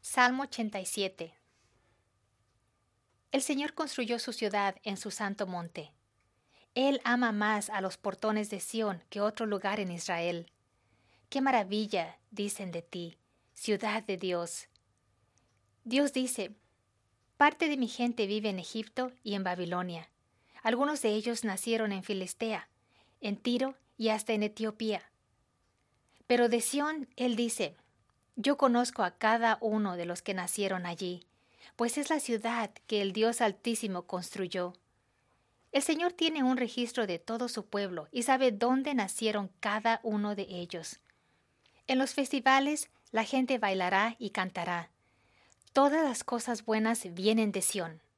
Salmo 87. El Señor construyó su ciudad en su santo monte. Él ama más a los portones de Sión que otro lugar en Israel. ¡Qué maravilla!, dicen de ti, ciudad de Dios! Dios dice: parte de mi gente vive en Egipto y en Babilonia. Algunos de ellos nacieron en Filistea, en Tiro y hasta en Etiopía. Pero de Sión Él dice: yo conozco a cada uno de los que nacieron allí, pues es la ciudad que el Dios Altísimo construyó. El Señor tiene un registro de todo su pueblo y sabe dónde nacieron cada uno de ellos. En los festivales la gente bailará y cantará. Todas las cosas buenas vienen de Sión.